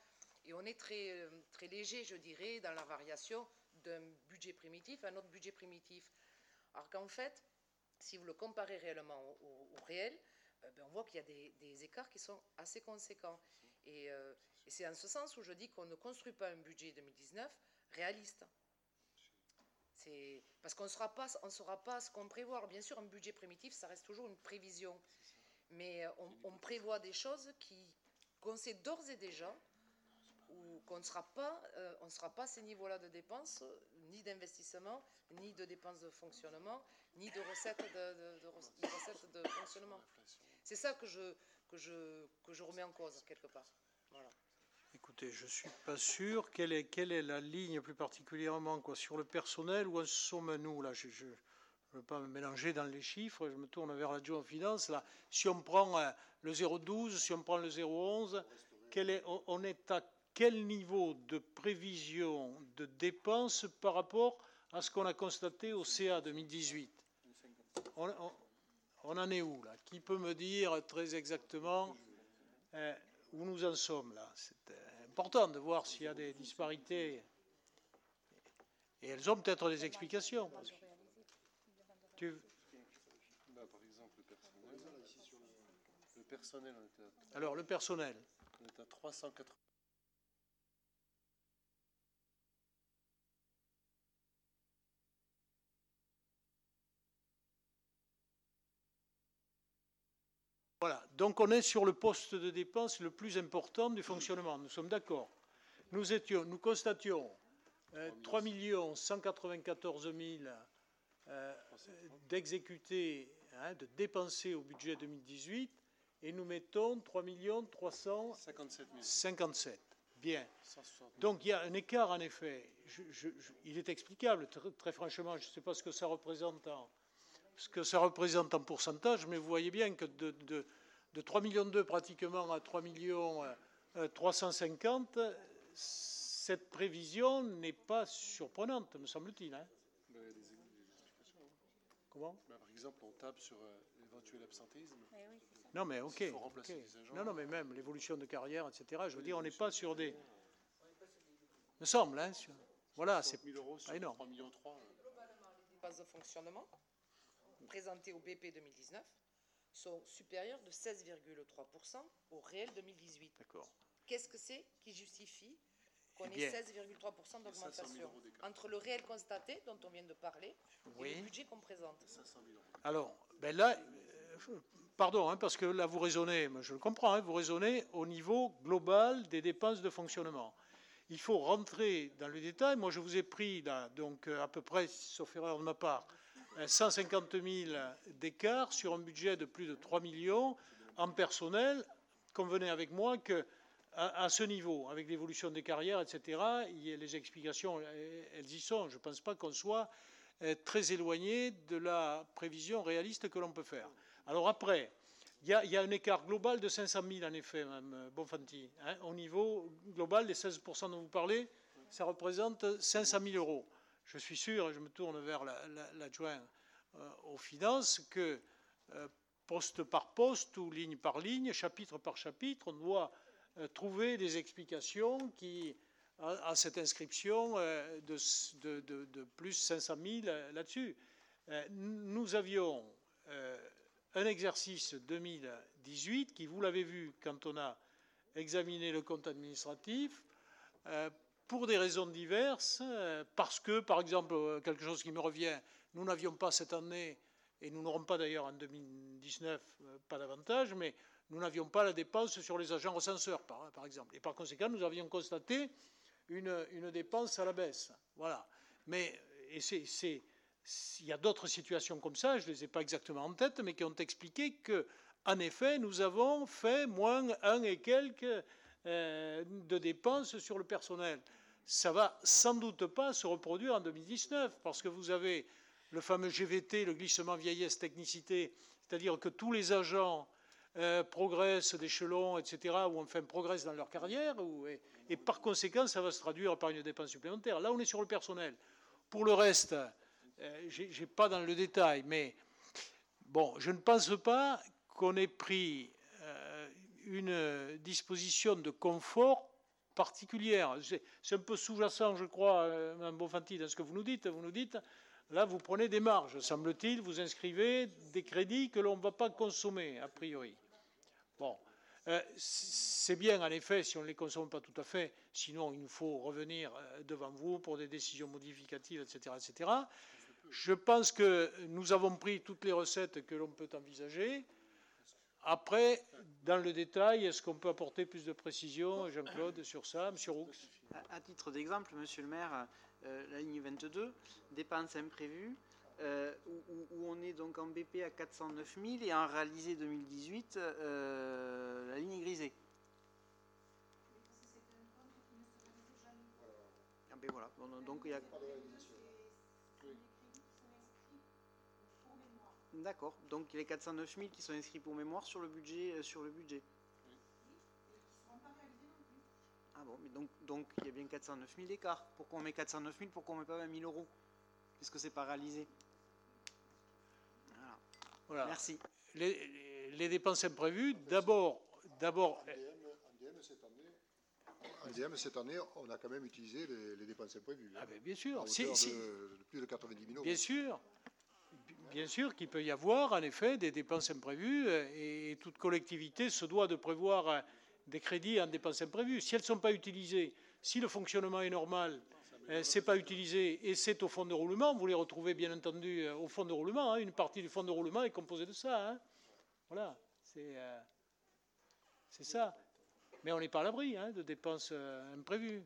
Et on est très, euh, très léger, je dirais, dans la variation d'un budget primitif à un autre budget primitif. Alors qu'en fait, si vous le comparez réellement au, au, au réel, euh, ben on voit qu'il y a des, des écarts qui sont assez conséquents. Et, euh, et c'est en ce sens où je dis qu'on ne construit pas un budget deux mille dix-neuf réaliste. C'est parce qu'on ne saura pas, on saura pas ce qu'on prévoit. Alors bien sûr, un budget primitif, ça reste toujours une prévision. Mais on, on prévoit des choses qui, qu'on sait d'ores et déjà, ou qu'on ne sera pas, euh, on ne sera pas à ces niveaux-là de dépenses, ni d'investissement, ni de dépenses de fonctionnement, ni de recettes de, de, de, de, recettes de fonctionnement. C'est ça que je, que, je, que je remets en cause, quelque part. Voilà. Écoutez, je ne suis pas sûr. Quelle est, quelle est la ligne plus particulièrement quoi, sur le personnel, où en sommes-nous là? Je ne veux pas me mélanger dans les chiffres, je me tourne vers l'adjoint aux finances. Là. Si on prend euh, le zéro virgule douze, si on prend le zéro virgule onze, quel est, on, on est à quel niveau de prévision de dépenses par rapport à ce qu'on a constaté au C A deux mille dix-huit? on, on, on en est où là? Qui peut me dire très exactement euh, où nous en sommes là? C'est important de voir s'il y a des disparités. Et elles ont peut-être des explications. Parce que tu... Là, par exemple, le personnel. Le personnel, on était à... Alors, le personnel. On est à trois cent quatre-vingts. Voilà, donc on est sur le poste de dépense le plus important du fonctionnement, nous sommes d'accord. Nous, étions, nous constations euh, trois millions cent quatre-vingt-quatorze mille euh, d'exécutés, hein, de dépensés au budget deux mille dix-huit, et nous mettons trois millions trois cent cinquante-sept. Bien. Donc il y a un écart en effet. Je, je, je, il est explicable, très, très franchement, je ne sais pas ce que ça représente en... ce que ça représente en pourcentage, mais vous voyez bien que de, de, de trois millions deux pratiquement à trois millions trois cent cinquante, cette prévision n'est pas surprenante, me semble-t-il. Hein. Ben, il y a des, des explications. Hein. Comment ben, Par exemple, on tape sur euh, l'éventuel absentéisme. Oui, oui, c'est ça. Non, mais ok. Il faut remplacer okay. les agents. Non, non, mais même l'évolution de carrière, et cetera. Je veux dire, on n'est pas sur des... Me semble, hein. Sur... Voilà, c'est pas énorme. trois millions trois. Globalement, les dépenses de fonctionnement présentées au B P deux mille dix-neuf sont supérieures de seize virgule trois pour cent au réel deux mille dix-huit. D'accord. Qu'est-ce que c'est qui justifie qu'on eh ait seize virgule trois pour cent d'augmentation entre le réel constaté, dont on vient de parler, oui. et le budget qu'on présente? Alors, ben là, euh, pardon, hein, parce que là, vous raisonnez, je le comprends, hein, vous raisonnez au niveau global des dépenses de fonctionnement. Il faut rentrer dans le détail. Moi, je vous ai pris, là, donc, à peu près, sauf erreur de ma part, cent cinquante mille d'écart sur un budget de plus de trois millions en personnel. Convenez avec moi que à, à ce niveau, avec l'évolution des carrières, et cetera, il y a les explications, elles y sont. Je ne pense pas qu'on soit très éloigné de la prévision réaliste que l'on peut faire. Alors après, il y, a, il y a un écart global de cinq cent mille, en effet, Mme Bonfanti. Hein, au niveau global des seize pour cent dont vous parlez, ça représente cinq cent mille euros. Je suis sûr, et je me tourne vers l'adjoint la, la, euh, aux finances, que euh, poste par poste ou ligne par ligne, chapitre par chapitre, on doit euh, trouver des explications qui, à, à cette inscription euh, de, de, de, de plus cinq cent mille euh, là-dessus. Euh, nous avions euh, un exercice deux mille dix-huit qui, vous l'avez vu quand on a examiné le compte administratif, euh, pour des raisons diverses, parce que, par exemple, quelque chose qui me revient, nous n'avions pas cette année, et nous n'aurons pas d'ailleurs en deux mille dix-neuf, pas davantage, mais nous n'avions pas la dépense sur les agents recenseurs, par, par exemple. Et par conséquent, nous avions constaté une, une dépense à la baisse. Voilà. Mais et c'est, c'est, il y a d'autres situations comme ça, je ne les ai pas exactement en tête, mais qui ont expliqué que, en effet, nous avons fait moins un et quelques de dépenses sur le personnel. Ça ne va sans doute pas se reproduire en deux mille dix-neuf, parce que vous avez le fameux G V T, le glissement vieillesse technicité, c'est-à-dire que tous les agents euh, progressent d'échelon, et cetera, ou enfin progressent dans leur carrière, ou, et, et par conséquent, ça va se traduire par une dépense supplémentaire. Là, on est sur le personnel. Pour le reste, euh, je n'ai pas dans le détail, mais bon, je ne pense pas qu'on ait pris une disposition de confort particulière. C'est un peu sous-jacent, je crois, euh, Mme Bonfanti, dans ce que vous nous dites. Vous nous dites, là, vous prenez des marges, semble-t-il, vous inscrivez des crédits que l'on ne va pas consommer, a priori. Bon, euh, c'est bien, en effet, si on ne les consomme pas tout à fait, sinon il nous faut revenir devant vous pour des décisions modificatives, et cetera, et cetera. Je pense que nous avons pris toutes les recettes que l'on peut envisager. Après, dans le détail, est-ce qu'on peut apporter plus de précision, Jean-Claude, sur ça, M. Roux? À, à titre d'exemple, Monsieur le maire, euh, la ligne vingt-deux, dépenses imprévues, euh, où, où on est donc en B P à quatre cent neuf mille et en réalisé deux mille dix-huit, euh, la ligne est grisée. Ah ben voilà, bon, donc il y a... D'accord, donc les quatre cent neuf mille qui sont inscrits pour mémoire sur le budget. Euh, sur le budget. Ah bon, mais donc, donc il y a bien quatre cent neuf mille d'écart. Pourquoi on met quatre cent neuf mille, pourquoi on ne met pas vingt mille euros? Puisque c'est pas réalisé. Voilà. Voilà. Merci. Les, les dépenses imprévues, d'abord... d'abord. En D M, cette année, en D M, cette année, on a quand même utilisé les, les dépenses imprévues. Ah ben bien sûr. À Si, hauteur si. de, de plus de quatre-vingt-dix mille euros. Bien sûr. Bien sûr qu'il peut y avoir, en effet, des dépenses imprévues et toute collectivité se doit de prévoir des crédits en dépenses imprévues. Si elles ne sont pas utilisées, si le fonctionnement est normal, ce n'est pas utilisé et c'est au fonds de roulement, vous les retrouvez bien entendu au fonds de roulement. Hein, une partie du fonds de roulement est composée de ça. Hein. Voilà, c'est euh, ça. Mais on n'est pas à l'abri hein, de dépenses euh, imprévues.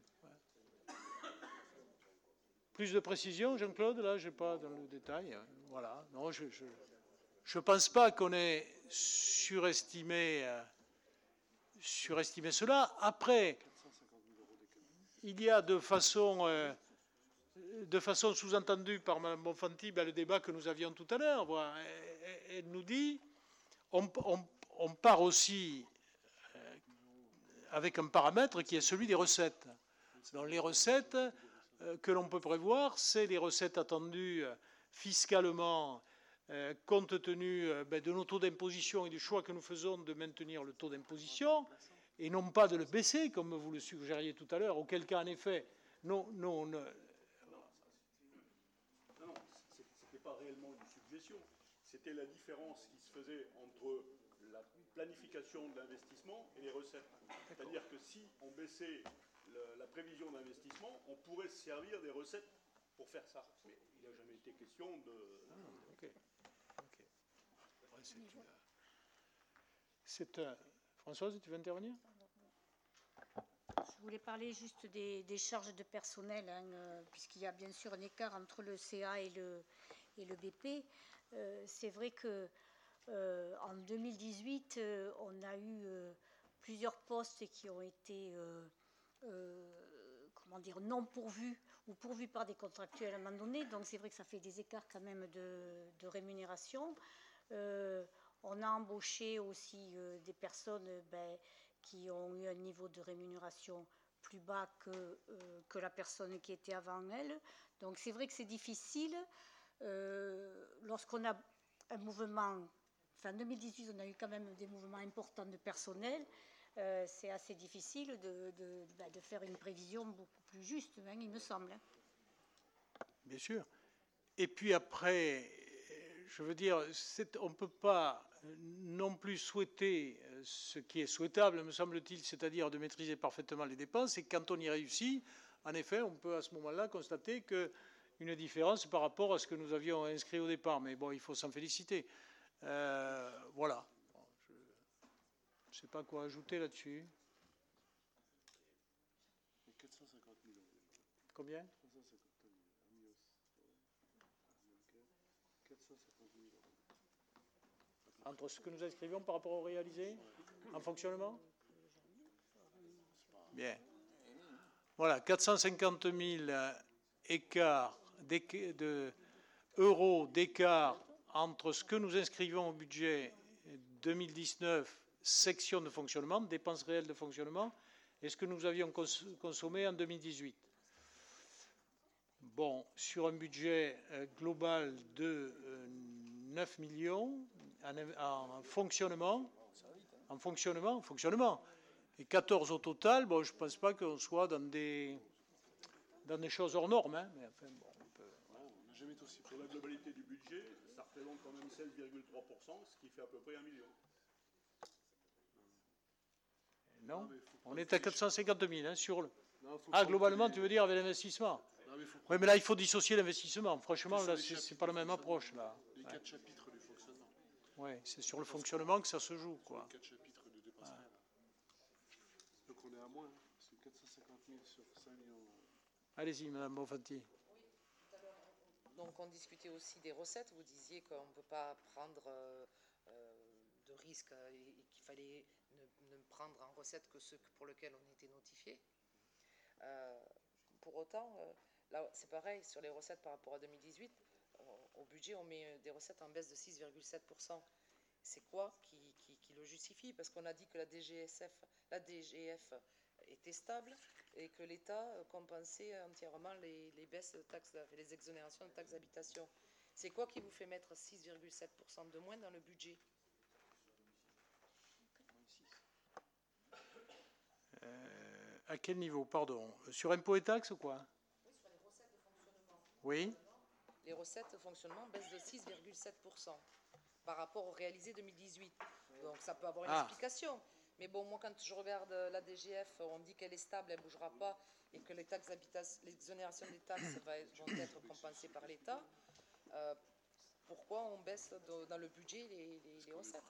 Plus de précision, Jean-Claude, là, je n'ai pas dans le détail. Voilà. Non, je ne pense pas qu'on ait surestimé, euh, surestimé cela. Après, il y a de façon, euh, de façon sous-entendue par Mme Bonfanti ben, le débat que nous avions tout à l'heure. Voilà. Elle, elle nous dit, on, on, on part aussi euh, avec un paramètre qui est celui des recettes. Dans les recettes que l'on peut prévoir, c'est les recettes attendues fiscalement, euh, compte tenu euh, ben, de nos taux d'imposition et du choix que nous faisons de maintenir le taux d'imposition, et non pas de le baisser, comme vous le suggériez tout à l'heure, auquel cas, en effet, non, non, non. Non, non, c'était pas réellement une suggestion, c'était la différence qui se faisait entre la planification de l'investissement et les recettes. C'est-à-dire que si on baissait la prévision d'investissement, on pourrait se servir des recettes pour faire ça. Mais il n'a jamais été question de... Ah, ok. okay. Ouais, c'est un... Françoise, tu veux intervenir? Je voulais parler juste des, des charges de personnel, hein, euh, puisqu'il y a bien sûr un écart entre le C A et le, et le B P. Euh, c'est vrai que euh, en deux mille dix-huit, euh, on a eu euh, plusieurs postes qui ont été... Euh, Euh, comment dire, non pourvus ou pourvus par des contractuels à un moment donné. Donc c'est vrai que ça fait des écarts quand même de, de rémunération. Euh, on a embauché aussi euh, des personnes ben, qui ont eu un niveau de rémunération plus bas que, euh, que la personne qui était avant elle. Donc c'est vrai que c'est difficile. Euh, lorsqu'on a un mouvement, enfin en deux mille dix-huit, on a eu quand même des mouvements importants de personnel. Euh, c'est assez difficile de, de, de faire une prévision beaucoup plus juste, hein, il me semble. Bien sûr. Et puis après, je veux dire, on ne peut pas non plus souhaiter ce qui est souhaitable, me semble-t-il, c'est-à-dire de maîtriser parfaitement les dépenses, et quand on y réussit, en effet, on peut à ce moment-là constater qu'une différence par rapport à ce que nous avions inscrit au départ. Mais bon, il faut s'en féliciter. Euh, voilà. Je ne sais pas quoi ajouter là-dessus. quatre cent cinquante mille euros. Combien? quatre cent cinquante mille euros. Entre ce que nous inscrivons par rapport au réalisé, en fonctionnement? Bien. Voilà, quatre cent cinquante mille écarts de euros d'écart entre ce que nous inscrivons au budget deux mille dix-neuf, section de fonctionnement, dépenses réelles de fonctionnement, et ce que nous avions cons consommé en deux mille dix-huit. Bon, sur un budget euh, global de euh, neuf millions en, en fonctionnement, en fonctionnement, fonctionnement, Et quatorze au total, bon, je ne pense pas qu'on soit dans des, dans des choses hors normes. Hein, mais enfin, bon, on peut... Non, on n'a jamais été aussi Sur la globalité du budget, ça représente quand même seize virgule trois pour cent, ce qui fait à peu près un million. Non, Non, mais faut on pas est à le quatre cent cinquante mille hein, sur le... Non, faut Ah, prendre globalement, les- tu veux dire avec l'investissement? Non, mais faut Oui, prendre mais là, il faut dissocier l'investissement. Franchement, sur là, les c'est c'est chapitres pas la du même fonctionnement. approche, là. les Ouais, quatre chapitres du fonctionnement. ouais, c'est sur le fonctionnement que ça se joue, quoi. Les quatre chapitres de dépassement. là. Donc on est à moins. hein. C'est quatre cent cinquante mille sur cinq millions. Allez-y, Madame Bonfanti. Donc on discutait aussi des recettes. Vous disiez qu'on ne peut pas prendre euh, euh, de risques euh, et, et qu'il fallait ne, ne prendre en recette que ceux pour lesquels on était notifié. Euh, pour autant, euh, là c'est pareil sur les recettes par rapport à deux mille dix-huit. euh, Au budget, on met des recettes en baisse de six virgule sept pour cent. C'est quoi qui, qui, qui le justifie? Parce qu'on a dit que la D G S F, la D G F était stable et que l'État compensait entièrement les, les baisses de taxes, les exonérations de taxes d'habitation. C'est quoi qui vous fait mettre six virgule sept pour cent de moins dans le budget? Euh, à quel niveau, pardon? Sur impôts et taxes ou quoi? Oui, sur les recettes de fonctionnement. Oui. Les recettes de fonctionnement baissent de six virgule sept pour cent par rapport au réalisé deux mille dix-huit. Donc ça peut avoir une Ah. explication. Mais bon, moi, quand je regarde la D G F, on dit qu'elle est stable, elle ne bougera pas, et que les taxes d'habitation, l'exonération des taxes va être- vont être compensées par l'État. Euh, pourquoi on baisse de- dans le budget les, les- les recettes?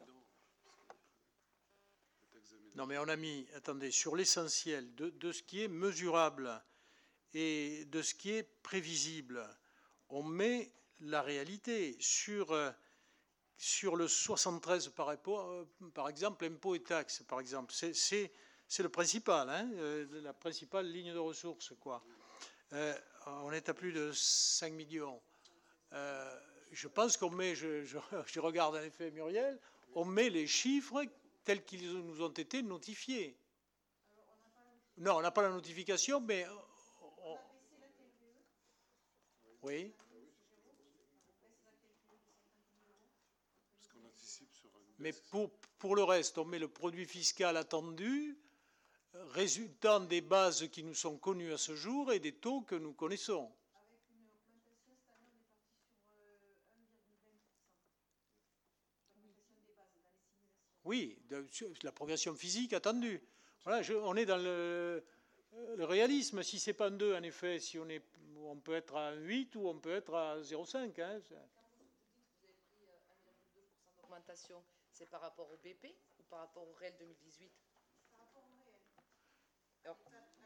Non, mais on a mis, attendez, sur l'essentiel de, de ce qui est mesurable et de ce qui est prévisible, on met la réalité sur, euh, sur le soixante-treize par, rapport, euh, par exemple, impôts et taxes, par exemple. C'est, c'est, c'est le principal, hein, euh, la principale ligne de ressources, quoi. Euh, on est à plus de cinq millions. Euh, je pense qu'on met, je, je, je regarde en effet Muriel, on met les chiffres tels qu'ils nous ont été notifiés. Non, on n'a pas la notification, mais... on- Oui. Parce qu'on anticipe sur une Mais baisse. pour, pour le reste, on met le produit fiscal attendu, résultant des bases qui nous sont connues à ce jour et des taux que nous connaissons. Oui, de, la progression physique attendue. Voilà, je, on est dans le, le réalisme. Si c'est pas un deux, en effet, si on, est, on peut être à un huit ou on peut être à zéro virgule cinq. Hein. Augmentation, c'est par rapport au B P ou par rapport au réel deux mille dix-huit? Par rapport au réel. Alors,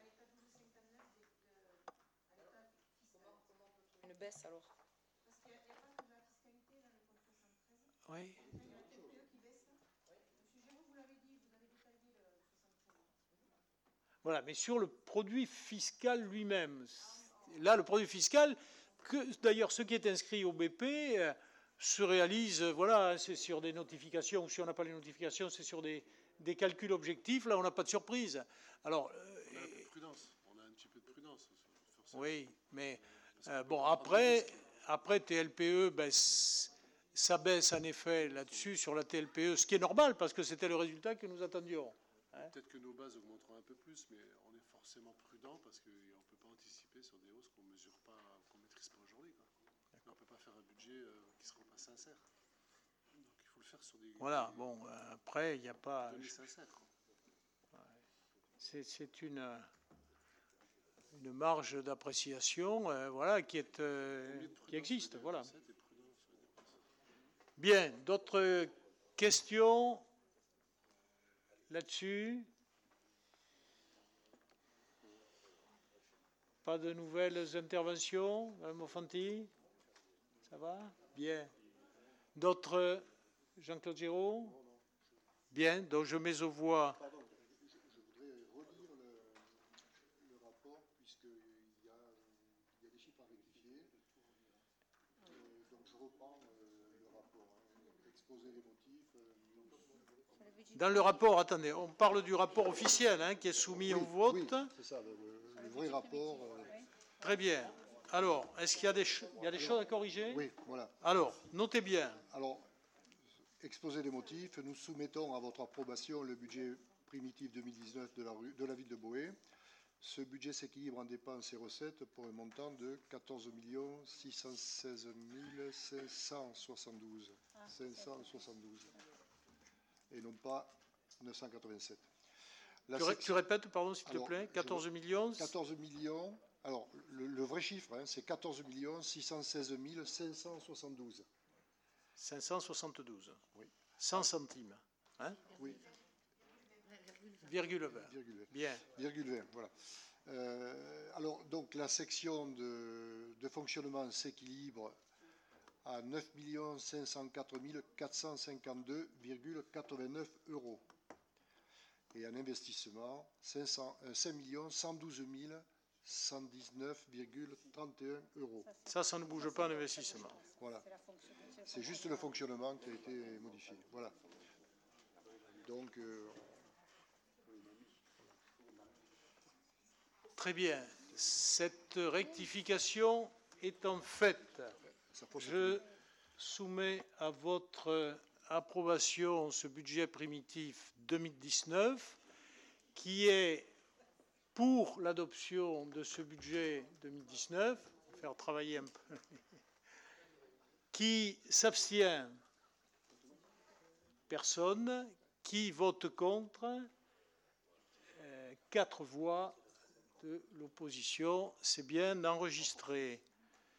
une baisse alors? Parce qu'il n'y a pas que de la fiscalité dans le compte soixante-treize. Oui. Il y a la T P E qui baisse. Monsieur Géraud, vous l'avez dit, vous avez détaillé le soixante-treize. Voilà, mais sur le produit fiscal lui-même. Là, le produit fiscal, que d'ailleurs ce qui est inscrit au B P euh, se réalise, euh, voilà, c'est sur des notifications, ou si on n'a pas les notifications, c'est sur des, des calculs objectifs, là on n'a pas de surprise. Alors, euh, On a un peu de prudence. On a un petit peu de prudence. Forcément. oui, mais Parce qu'on euh, peut bon, pas prendre de après, risques. après T L P E, ben, ça baisse en effet là-dessus, sur la T L P E, ce qui est normal, parce que c'était le résultat que nous attendions. Hein. Peut-être que nos bases augmenteront un peu plus, mais on est forcément prudent parce qu'on ne peut pas anticiper sur des hausses qu'on mesure pas, qu'on ne maîtrise pas aujourd'hui. Quoi. On ne peut pas faire un budget euh, qui ne sera pas sincère. Donc il faut le faire sur des, Voilà, des bon, euh, après, il n'y a pas... données sincères. Quoi. C'est, c'est une, une marge d'appréciation euh, voilà, qui, est, euh, Combien de qui prudence existe. sur les Voilà. recettes et prudence sur les dépenses. Bien, d'autres questions là-dessus? Pas de nouvelles interventions, Mme Bonfanti? Ça va? Bien. D'autres? Jean-Claude Géraud? Bien, donc je mets aux voix. Pardon, je, je voudrais relire le, le rapport, puisqu'il y a, il y a des chiffres à rectifier. Euh, donc je reprends euh, le rapport, hein, exposer les motifs. Euh, Dans le rapport, attendez, on parle du rapport officiel hein, qui est soumis oui, au vote. oui, c'est ça, le, le vrai rapport. euh, Très bien. Alors, est-ce qu'il y a des, ch- il y a des choses à corriger? oui, voilà. Alors, notez bien. Alors, exposer les motifs, nous soumettons à votre approbation le budget primitif deux mille dix-neuf de la, rue, de la ville de Boé. Ce budget s'équilibre en dépenses et recettes pour un montant de quatorze millions six cent seize mille cinq cent soixante-douze. cinq cent soixante-douze. Et non pas neuf cent quatre-vingt-sept. La tu, section... tu répètes, pardon, s'il te Alors, plaît, quatorze millions quatorze millions, alors le, le vrai chiffre, hein, c'est quatorze millions six cent seize mille cinq cent soixante-douze. cinq cent soixante-douze. Oui. cent centimes. Hein? Oui. Virgule vingt. Virgule vingt. Bien. Virgule vingt, voilà. Euh, alors, donc, la section de, de fonctionnement s'équilibre à neuf millions cinq cent quatre mille quatre cent cinquante-deux virgule quatre-vingt-neuf euros. Et en investissement, cinq millions cent douze mille cent dix-neuf virgule trente et un euros. Ça, ça ne bouge pas en investissement. Voilà. C'est juste le fonctionnement qui a été modifié. Voilà. Donc, euh, très bien. Cette rectification étant faite, je soumets à votre approbation ce budget primitif deux mille dix-neuf qui est pour l'adoption de ce budget deux mille dix-neuf, faire travailler un peu, qui s'abstient, personne, qui vote contre, euh, quatre voix de l'opposition, c'est bien enregistré.